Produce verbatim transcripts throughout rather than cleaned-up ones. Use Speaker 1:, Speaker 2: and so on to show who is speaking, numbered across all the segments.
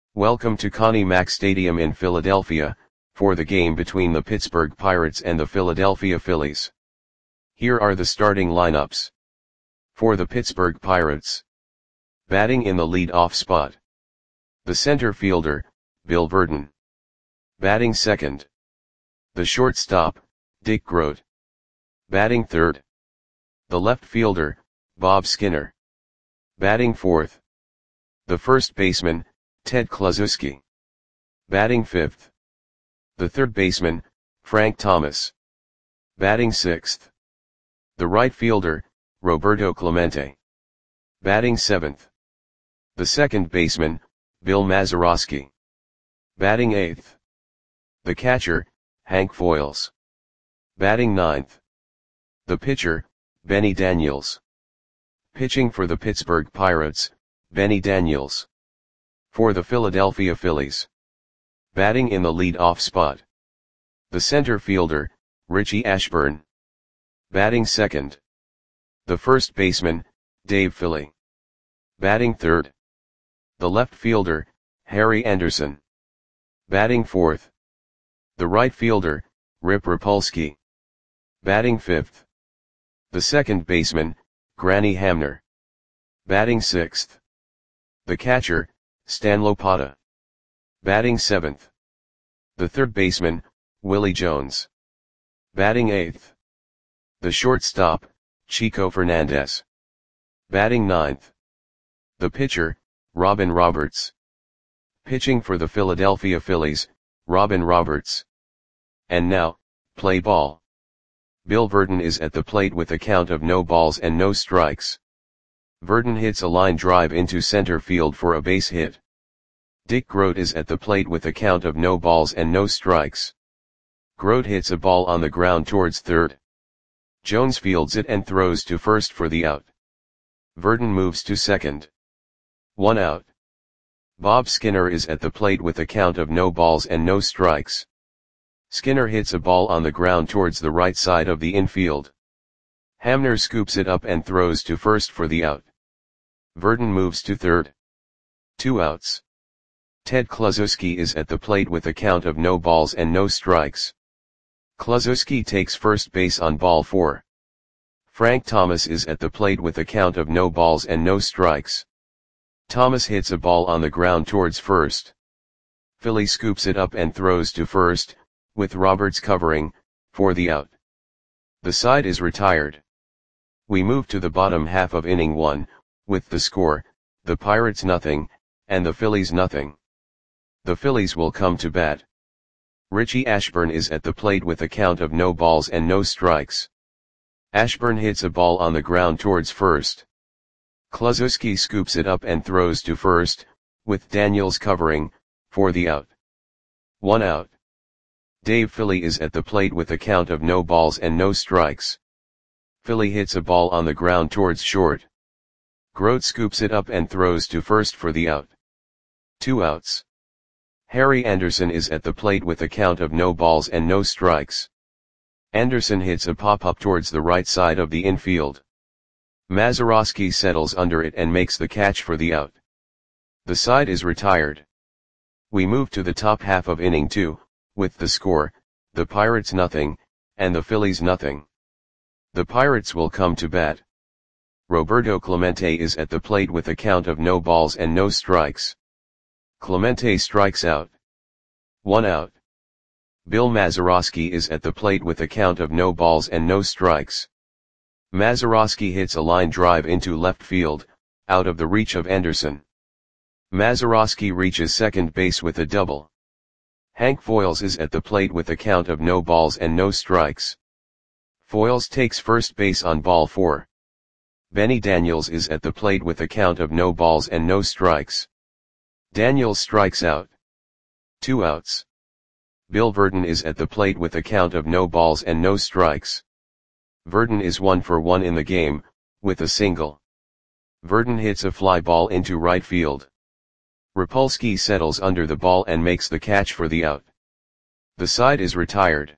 Speaker 1: Welcome to Connie Mack Stadium in Philadelphia, for the game between the Pittsburgh Pirates and the Philadelphia Phillies. Here are the starting lineups. For the Pittsburgh Pirates. Batting in the lead-off spot. The center fielder, Bill Virdon. Batting second. The shortstop, Dick Groat. Batting third. The left fielder, Bob Skinner. Batting fourth. The first baseman, Ted Kluszewski. Batting fifth. The third baseman, Frank Thomas. Batting sixth. The right fielder, Roberto Clemente. Batting seventh. The second baseman, Bill Mazeroski. Batting eighth. The catcher, Hank Foils. Batting ninth. The pitcher, Benny Daniels. Pitching for the Pittsburgh Pirates, Benny Daniels. For the Philadelphia Phillies. Batting in the lead-off spot. The center fielder, Richie Ashburn. Batting second. The first baseman, Dave Philly. Batting third. The left fielder, Harry Anderson. Batting fourth. The right fielder, Rip Rapolsky. Batting fifth. The second baseman, Granny Hamner. Batting sixth. The catcher, Stan Lopata. Batting seventh. The third baseman, Willie Jones. Batting eighth. The shortstop, Chico Fernandez. Batting ninth. The pitcher, Robin Roberts. Pitching for the Philadelphia Phillies, Robin Roberts. And now, play ball. Bill Virdon is at the plate with a count of no balls and no strikes. Virdon hits a line drive into center field for a base hit. Dick Groat is at the plate with a count of no balls and no strikes. Groat hits a ball on the ground towards third. Jones fields it and throws to first for the out. Virdon moves to second. One out. Bob Skinner is at the plate with a count of no balls and no strikes. Skinner hits a ball on the ground towards the right side of the infield. Hamner scoops it up and throws to first for the out. Virdon moves to third. Two outs. Ted Kluszewski is at the plate with a count of no balls and no strikes. Kluszewski takes first base on ball four. Frank Thomas is at the plate with a count of no balls and no strikes. Thomas hits a ball on the ground towards first. Philly scoops it up and throws to first, with Roberts covering, for the out. The side is retired. We move to the bottom half of inning one, with the score, the Pirates nothing, and the Phillies nothing. The Phillies will come to bat. Richie Ashburn is at the plate with a count of no balls and no strikes. Ashburn hits a ball on the ground towards first. Kluszewski scoops it up and throws to first, with Daniels covering, for the out. One out. Dave Philly is at the plate with a count of no balls and no strikes. Philly hits a ball on the ground towards short. Groat scoops it up and throws to first for the out. Two outs. Harry Anderson is at the plate with a count of no balls and no strikes. Anderson hits a pop-up towards the right side of the infield. Mazeroski settles under it and makes the catch for the out. The side is retired. We move to the top half of inning two, with the score, the Pirates nothing, and the Phillies nothing. The Pirates will come to bat. Roberto Clemente is at the plate with a count of no balls and no strikes. Clemente strikes out. One out. Bill Mazeroski is at the plate with a count of no balls and no strikes. Mazeroski hits a line drive into left field, out of the reach of Anderson. Mazeroski reaches second base with a double. Hank Foils is at the plate with a count of no balls and no strikes. Foils takes first base on ball four. Benny Daniels is at the plate with a count of no balls and no strikes. Daniels strikes out. Two outs. Bill Virdon is at the plate with a count of no balls and no strikes. Virdon is one for one in the game, with a single. Virdon hits a fly ball into right field. Rapolsky settles under the ball and makes the catch for the out. The side is retired.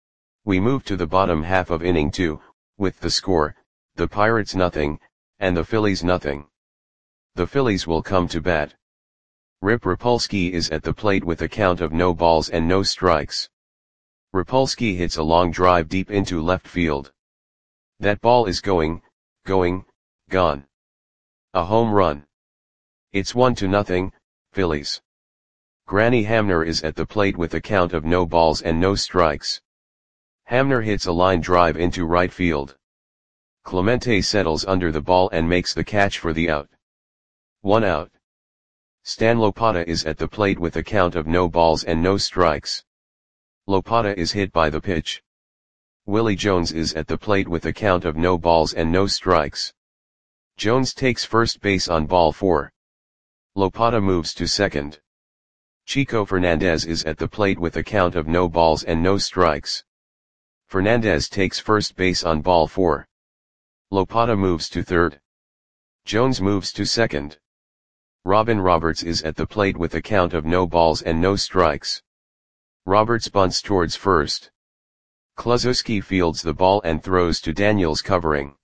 Speaker 1: We move to the bottom half of inning two, with the score, the Pirates nothing, and the Phillies nothing. The Phillies will come to bat. Rip Rapolsky is at the plate with a count of no balls and no strikes. Rapolsky hits a long drive deep into left field. That ball is going, going, gone. A home run. It's one to nothing, Phillies. Granny Hamner is at the plate with a count of no balls and no strikes. Hamner hits a line drive into right field. Clemente settles under the ball and makes the catch for the out. One out. Stan Lopata is at the plate with a count of no balls and no strikes. Lopata is hit by the pitch. Willie Jones is at the plate with a count of no balls and no strikes. Jones takes first base on ball four. Lopata moves to second. Chico Fernandez is at the plate with a count of no balls and no strikes. Fernandez takes first base on ball four. Lopata moves to third. Jones moves to second. Robin Roberts is at the plate with a count of no balls and no strikes. Roberts bunts towards first. Kluszewski fields the ball and throws to Daniels covering.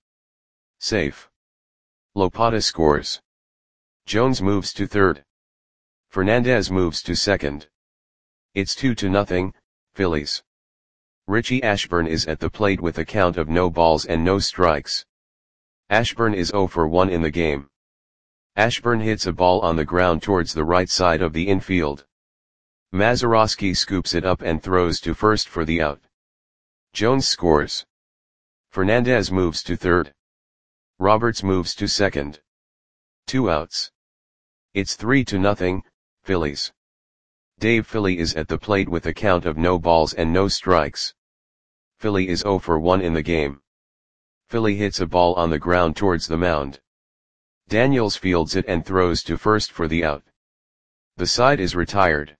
Speaker 1: Safe. Lopata scores. Jones moves to third. Fernandez moves to second. It's two to nothing, Phillies. Richie Ashburn is at the plate with a count of no balls and no strikes. Ashburn is zero for one in the game. Ashburn hits a ball on the ground towards the right side of the infield. Mazeroski scoops it up and throws to first for the out. Jones scores. Fernandez moves to third. Roberts moves to second. Two outs. It's three to nothing, Phillies. Dave Philly is at the plate with a count of no balls and no strikes. Philly is zero for one in the game. Philly hits a ball on the ground towards the mound. Daniels fields it and throws to first for the out. The side is retired.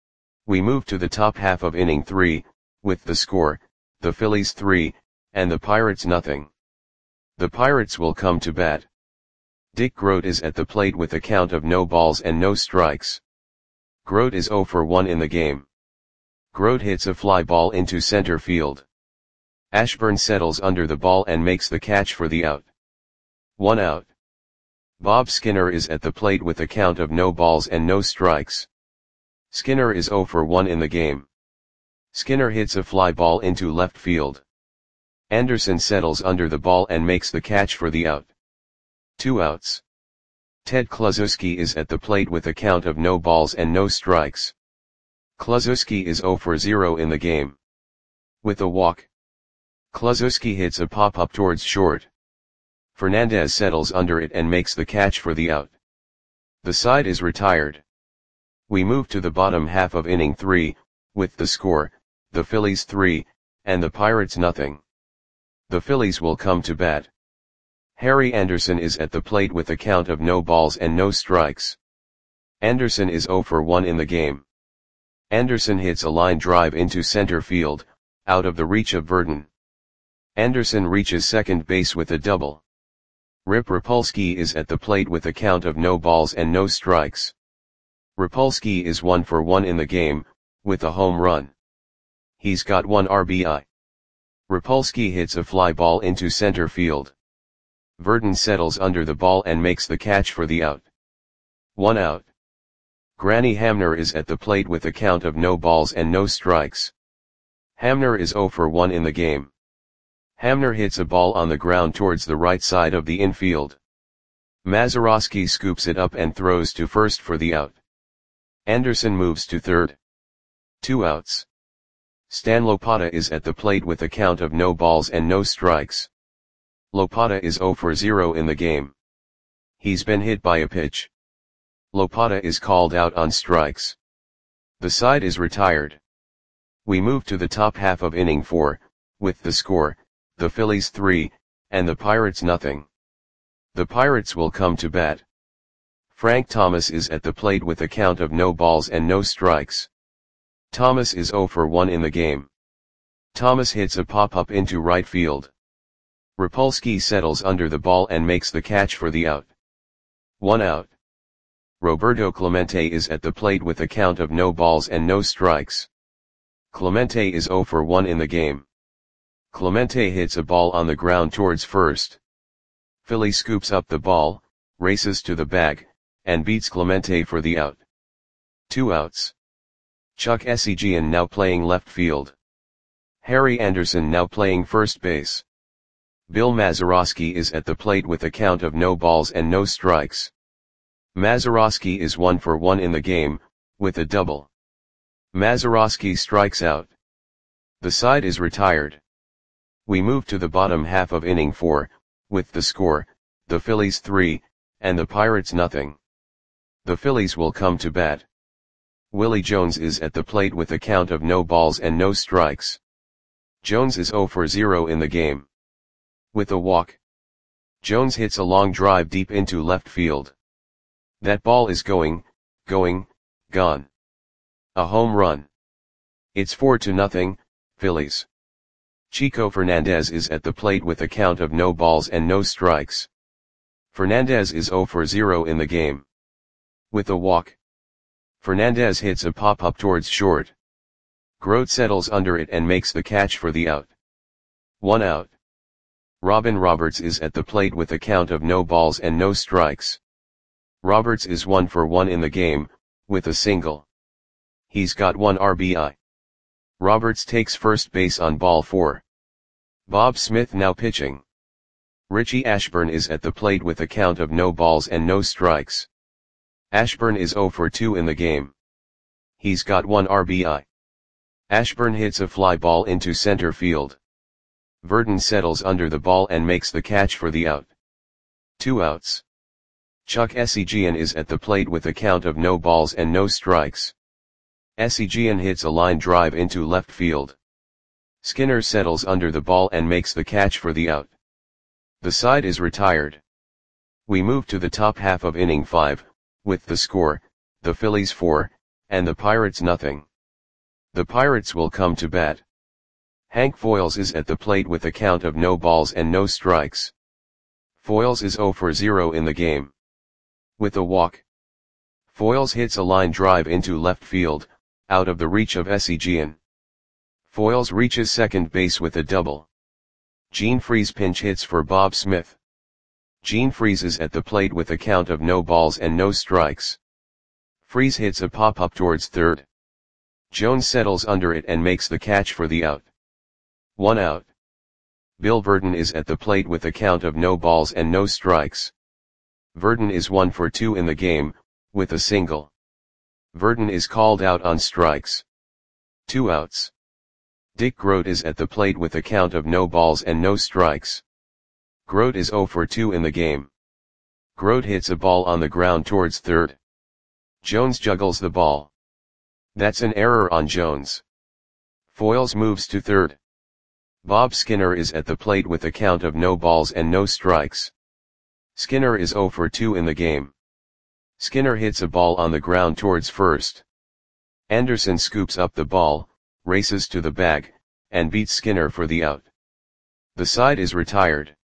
Speaker 1: We move to the top half of inning three, with the score, the Phillies three, and the Pirates nothing. The Pirates will come to bat. Dick Grote is at the plate with a count of no balls and no strikes. Grote is zero for one in the game. Grote hits a fly ball into center field. Ashburn settles under the ball and makes the catch for the out. One out. Bob Skinner is at the plate with a count of no balls and no strikes. Skinner is zero for one in the game. Skinner hits a fly ball into left field. Anderson settles under the ball and makes the catch for the out. Two outs. Ted Kluszewski is at the plate with a count of no balls and no strikes. Kluszewski is zero for zero in the game. With a walk. Kluszewski hits a pop-up towards short. Fernandez settles under it and makes the catch for the out. The side is retired. We move to the bottom half of inning three, with the score, the Phillies three, and the Pirates nothing. The Phillies will come to bat. Harry Anderson is at the plate with a count of no balls and no strikes. Anderson is zero for one in the game. Anderson hits a line drive into center field, out of the reach of Verdon. Anderson reaches second base with a double. Rip Rapolsky is at the plate with a count of no balls and no strikes. Rapolsky is one for one in the game, with a home run. He's got one R B I. Rapolsky hits a fly ball into center field. Verdon settles under the ball and makes the catch for the out. One out. Granny Hamner is at the plate with a count of no balls and no strikes. Hamner is zero for one in the game. Hamner hits a ball on the ground towards the right side of the infield. Mazeroski scoops it up and throws to first for the out. Anderson moves to third. Two outs. Stan Lopata is at the plate with a count of no balls and no strikes. Lopata is zero for zero in the game. He's been hit by a pitch. Lopata is called out on strikes. The side is retired. We move to the top half of inning four, with the score, the Phillies three, and the Pirates nothing. The Pirates will come to bat. Frank Thomas is at the plate with a count of no balls and no strikes. Thomas is zero for one in the game. Thomas hits a pop-up into right field. Rapolsky settles under the ball and makes the catch for the out. One out. Roberto Clemente is at the plate with a count of no balls and no strikes. Clemente is zero for one in the game. Clemente hits a ball on the ground towards first. Philly scoops up the ball, races to the bag, and beats Clemente for the out. Two outs. Chuck Essegian now playing left field. Harry Anderson now playing first base. Bill Mazeroski is at the plate with a count of no balls and no strikes. Mazeroski is one for one in the game, with a double. Mazeroski strikes out. The side is retired. We move to the bottom half of inning four, with the score, the Phillies three, and the Pirates nothing. The Phillies will come to bat. Willie Jones is at the plate with a count of no balls and no strikes. Jones is zero for zero in the game. With a walk. Jones hits a long drive deep into left field. That ball is going, going, gone. A home run. It's four to nothing, Phillies. Chico Fernandez is at the plate with a count of no balls and no strikes. Fernandez is zero for zero in the game. With a walk. Fernandez hits a pop-up towards short. Grote settles under it and makes the catch for the out. One out. Robin Roberts is at the plate with a count of no balls and no strikes. Roberts is one for one in the game, with a single. He's got one R B I. Roberts takes first base on ball four. Bob Smith now pitching. Richie Ashburn is at the plate with a count of no balls and no strikes. Ashburn is zero for two in the game. He's got one R B I. Ashburn hits a fly ball into center field. Verdon settles under the ball and makes the catch for the out. Two outs. Chuck Essegian is at the plate with a count of no balls and no strikes. Essegian hits a line drive into left field. Skinner settles under the ball and makes the catch for the out. The side is retired. We move to the top half of inning five, with the score, the Phillies four, and the Pirates nothing. The Pirates will come to bat. Hank Foils is at the plate with a count of no balls and no strikes. Foils is zero for zero in the game. With a walk. Foils hits a line drive into left field, out of the reach of Essegian. Foils reaches second base with a double. Gene Freese pinch hits for Bob Smith. Gene Freese is at the plate with a count of no balls and no strikes. Freese hits a pop-up towards third. Jones settles under it and makes the catch for the out. One out. Bill Verdon is at the plate with a count of no balls and no strikes. Verdon is one for two in the game, with a single. Verdon is called out on strikes. Two outs. Dick Grote is at the plate with a count of no balls and no strikes. Grote is zero for two in the game. Grote hits a ball on the ground towards third. Jones juggles the ball. That's an error on Jones. Foils moves to third. Bob Skinner is at the plate with a count of no balls and no strikes. Skinner is zero for two in the game. Skinner hits a ball on the ground towards first. Anderson scoops up the ball, races to the bag, and beats Skinner for the out. The side is retired.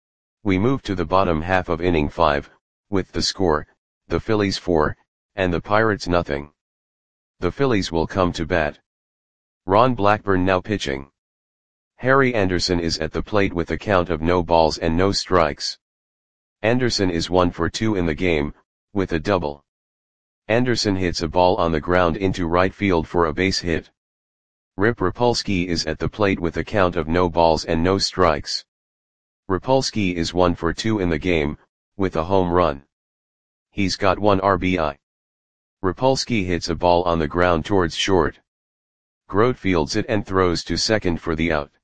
Speaker 1: We move to the bottom half of inning five, with the score, the Phillies four, and the Pirates nothing. The Phillies will come to bat. Ron Blackburn now pitching. Harry Anderson is at the plate with a count of no balls and no strikes. Anderson is one for two in the game, with a double. Anderson hits a ball on the ground into right field for a base hit. Rip Rapolsky is at the plate with a count of no balls and no strikes. Rapolsky is one for two in the game, with a home run. He's got one R B I. Rapolsky hits a ball on the ground towards short. Grote fields it and throws to second for the out.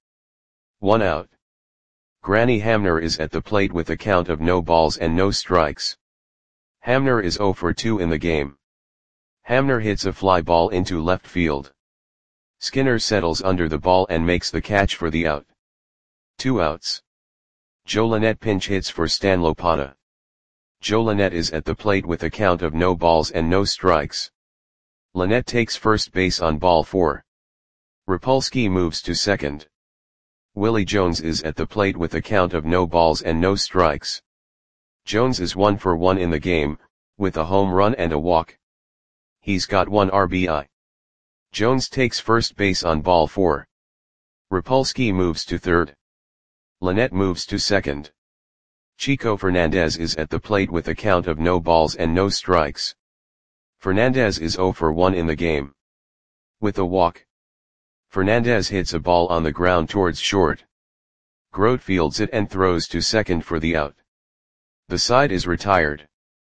Speaker 1: One out. Granny Hamner is at the plate with a count of no balls and no strikes. Hamner is zero for two in the game. Hamner hits a fly ball into left field. Skinner settles under the ball and makes the catch for the out. Two outs. Joe Lynette pinch hits for Stan Lopata. Joe Lynette is at the plate with a count of no balls and no strikes. Lynette takes first base on ball four. Rapolsky moves to second. Willie Jones is at the plate with a count of no balls and no strikes. Jones is one for one in the game, with a home run and a walk. He's got one R B I. Jones takes first base on ball four. Rapolsky moves to third. Lynette moves to second. Chico Fernandez is at the plate with a count of no balls and no strikes. Fernandez is zero for one in the game. With a walk, Fernandez hits a ball on the ground towards short. Grote fields it and throws to second for the out. The side is retired.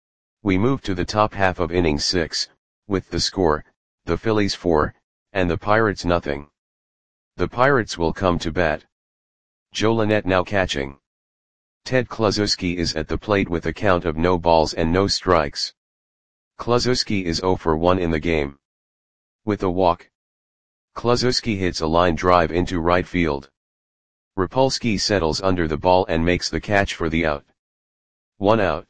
Speaker 1: We move to the top half of inning six, with the score, the Phillies four, and the Pirates nothing. The Pirates will come to bat. Joe Lynette now catching. Ted Kluszewski is at the plate with a count of no balls and no strikes. Kluszewski is zero for one in the game. With a walk, Kluszewski hits a line drive into right field. Rapolsky settles under the ball and makes the catch for the out. One out.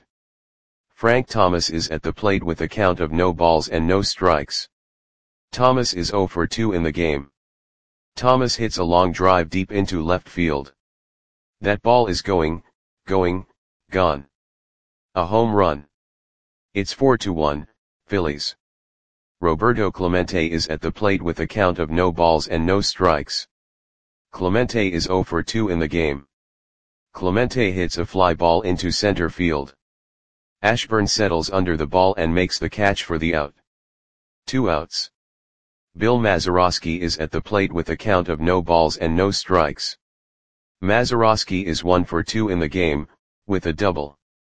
Speaker 1: Frank Thomas is at the plate with a count of no balls and no strikes. Thomas is zero for two in the game. Thomas hits a long drive deep into left field. That ball is going, going, gone. A home run. It's four to one, Phillies. Roberto Clemente is at the plate with a count of no balls and no strikes. Clemente is zero for two in the game. Clemente hits a fly ball into center field. Ashburn settles under the ball and makes the catch for the out. Two outs. Bill Mazeroski is at the plate with a count of no balls and no strikes. Mazeroski is one for two in the game, with a double.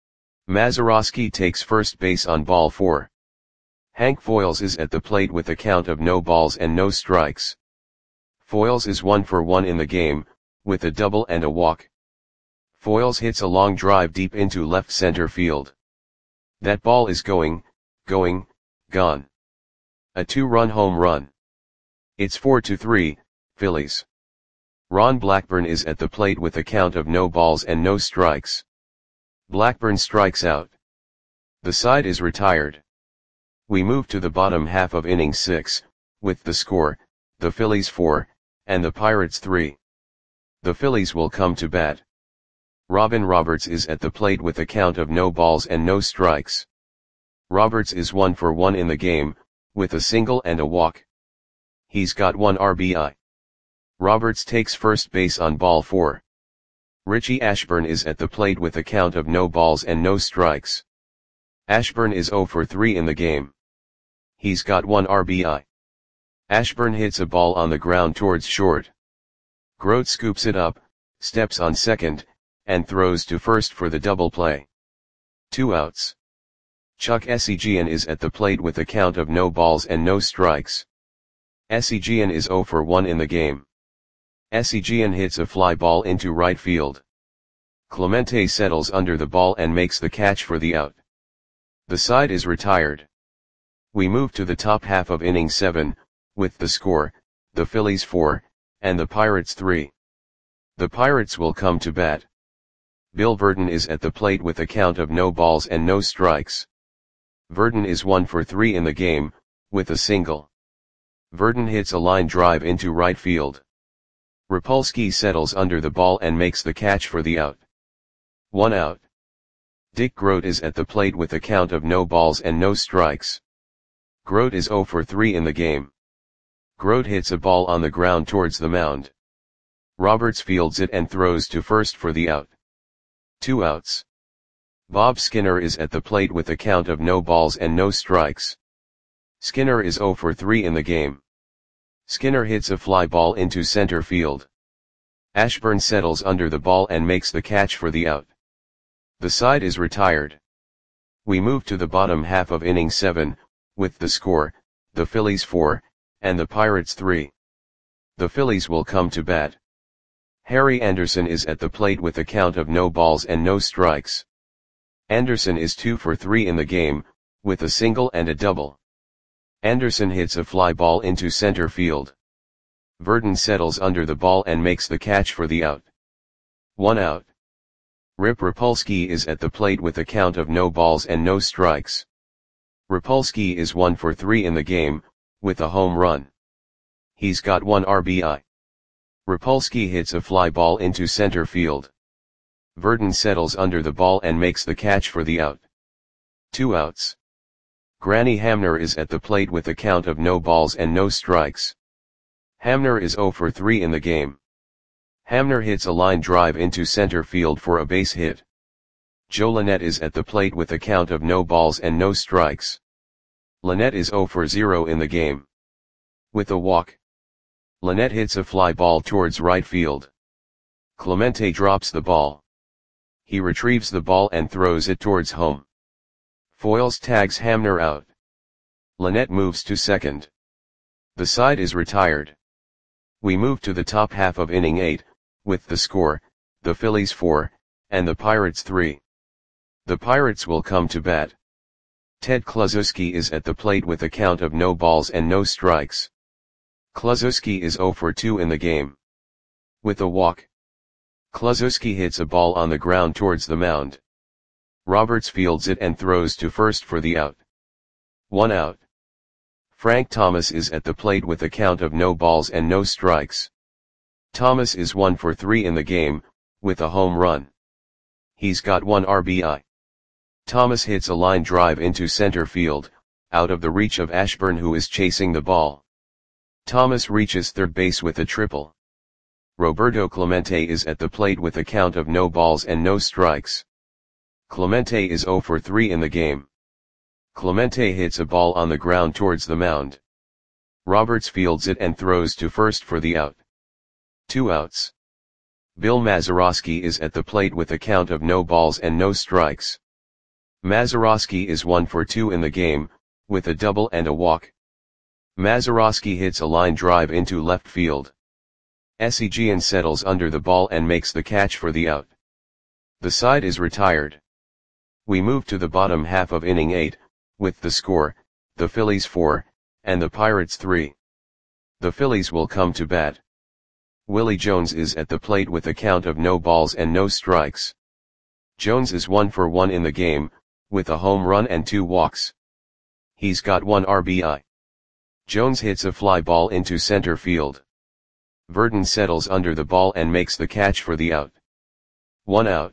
Speaker 1: Mazeroski takes first base on ball four. Hank Foils is at the plate with a count of no balls and no strikes. Foils is one for one in the game, with a double and a walk. Foils hits a long drive deep into left center field. That ball is going, going, gone. A two-run home run. It's four to three, Phillies. Ron Blackburn is at the plate with a count of no balls and no strikes. Blackburn strikes out. The side is retired. We move to the bottom half of inning six, with the score, the Phillies four, and the Pirates three. The Phillies will come to bat. Robin Roberts is at the plate with a count of no balls and no strikes. Roberts is one for one in the game, with a single and a walk. He's got one R B I. Roberts takes first base on ball four. Richie Ashburn is at the plate with a count of no balls and no strikes. Ashburn is zero for three in the game. He's got one R B I. Ashburn hits a ball on the ground towards short. Grote scoops it up, steps on second, and throws to first for the double play. Two outs. Chuck Essegian is at the plate with a count of no balls and no strikes. Essegian is zero for one in the game. Essegian hits a fly ball into right field. Clemente settles under the ball and makes the catch for the out. The side is retired. We move to the top half of inning seven, with the score, the Phillies four, and the Pirates three. The Pirates will come to bat. Bill Verdon is at the plate with a count of no balls and no strikes. Verdon is one for three in the game, with a single. Verdon hits a line drive into right field. Rapolsky settles under the ball and makes the catch for the out. One out. Dick Grote is at the plate with a count of no balls and no strikes. Grote is zero for three in the game. Grote hits a ball on the ground towards the mound. Roberts fields it and throws to first for the out. Two outs. Bob Skinner is at the plate with a count of no balls and no strikes. Skinner is zero for three in the game. Skinner hits a fly ball into center field. Ashburn settles under the ball and makes the catch for the out. The side is retired. We move to the bottom half of inning seven, with the score, the Phillies four, and the Pirates three. The Phillies will come to bat. Harry Anderson is at the plate with a count of no balls and no strikes. Anderson is two for three in the game, with a single and a double. Anderson hits a fly ball into center field. Verdon settles under the ball and makes the catch for the out. One out. Rip Rapolsky is at the plate with a count of no balls and no strikes. Rapolsky is one for three in the game, with a home run. He's got one R B I. Rapolsky hits a fly ball into center field. Verdon settles under the ball and makes the catch for the out. Two outs. Granny Hamner is at the plate with a count of no balls and no strikes. Hamner is zero for three in the game. Hamner hits a line drive into center field for a base hit. Joe Lynette is at the plate with a count of no balls and no strikes. Lynette is zero for zero in the game. With a walk, Lynette hits a fly ball towards right field. Clemente drops the ball. He retrieves the ball and throws it towards home. Foyles tags Hamner out. Lynette moves to second. The side is retired. We move to the top half of inning eight, with the score, the Phillies four, and the Pirates three. The Pirates will come to bat. Ted Kluszewski is at the plate with a count of no balls and no strikes. Kluszewski is zero for two in the game. With a walk, Kluszewski hits a ball on the ground towards the mound. Roberts fields it and throws to first for the out. One out. Frank Thomas is at the plate with a count of no balls and no strikes. Thomas is one for three in the game, with a home run. He's got one R B I. Thomas hits a line drive into center field, out of the reach of Ashburn, who is chasing the ball. Thomas reaches third base with a triple. Roberto Clemente is at the plate with a count of no balls and no strikes. Clemente is zero for three in the game. Clemente hits a ball on the ground towards the mound. Roberts fields it and throws to first for the out. Two outs. Bill Mazeroski is at the plate with a count of no balls and no strikes. Mazeroski is one for two in the game, with a double and a walk. Mazeroski hits a line drive into left field. Esigian settles under the ball and makes the catch for the out. The side is retired. We move to the bottom half of inning eight, with the score, the Phillies four, and the Pirates three. The Phillies will come to bat. Willie Jones is at the plate with a count of no balls and no strikes. Jones is one for one in the game, with a home run and two walks. He's got one R B I. Jones hits a fly ball into center field. Verdon settles under the ball and makes the catch for the out. One out.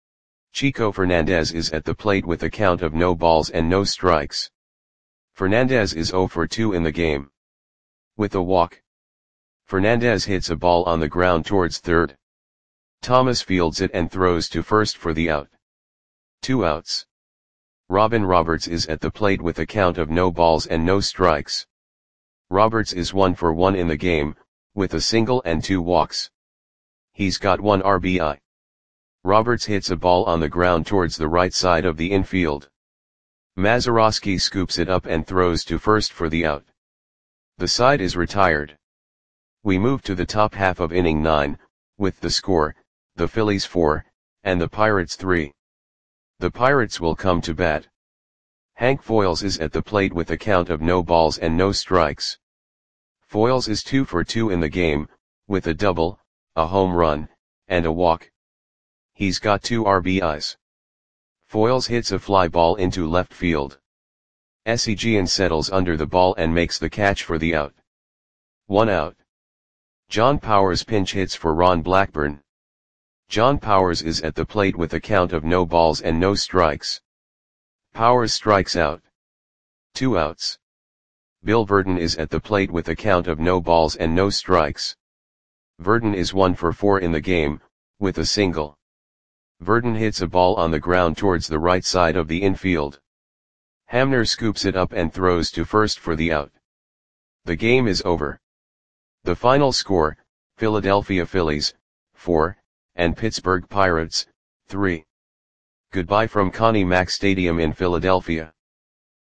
Speaker 1: Chico Fernandez is at the plate with a count of no balls and no strikes. Fernandez is zero for two in the game. With a walk, Fernandez hits a ball on the ground towards third. Thomas fields it and throws to first for the out. Two outs. Robin Roberts is at the plate with a count of no balls and no strikes. Roberts is one for one in the game, with a single and two walks. He's got one R B I. Roberts hits a ball on the ground towards the right side of the infield. Mazeroski scoops it up and throws to first for the out. The side is retired. We move to the top half of inning nine, with the score, the Phillies four, and the Pirates three. The Pirates will come to bat. Hank Foyles is at the plate with a count of no balls and no strikes. Foyles is two for two in the game, with a double, a home run, and a walk. He's got two R B Is. Foyles hits a fly ball into left field. Esigian settles under the ball and makes the catch for the out. One out. John Powers pinch hits for Ron Blackburn. John Powers is at the plate with a count of no balls and no strikes. Powers strikes out. Two outs. Bill Verdon is at the plate with a count of no balls and no strikes. Verdon is one for four in the game, with a single. Verdon hits a ball on the ground towards the right side of the infield. Hamner scoops it up and throws to first for the out. The game is over. The final score, Philadelphia Phillies, four, and Pittsburgh Pirates, three. Goodbye from Connie Mack Stadium in Philadelphia.